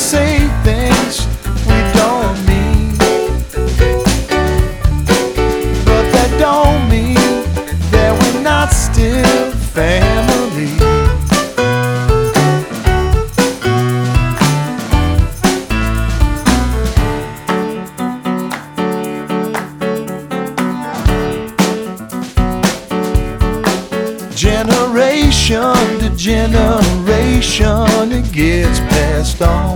say things we don't mean, but that don't mean that we're not still family. Generation to generation, it gets passed on.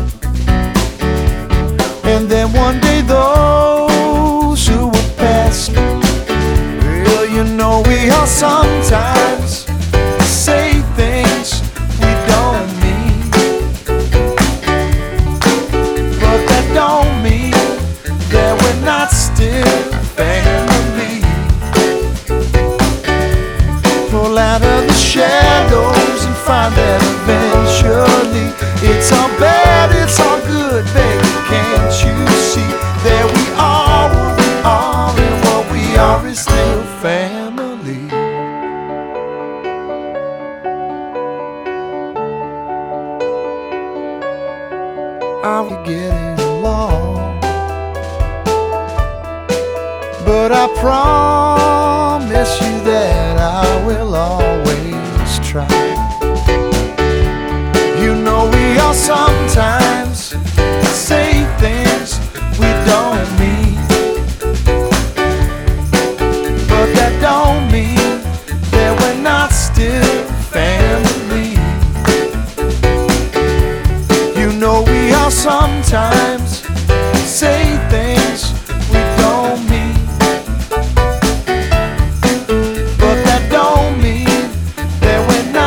And then one day those who were past, well, you know we all sometimes say things we don't mean, but that don't mean that we're not still family. Pull out of the shadows and find that eventually it's all bad, it's all good, baby. Can't you see that we are what we are, and what we are is still family? Are we getting along? But I promise you that I will always try. You know we all sometimes say things we don't mean, but that don't mean that we're not still family. You know we all sometimes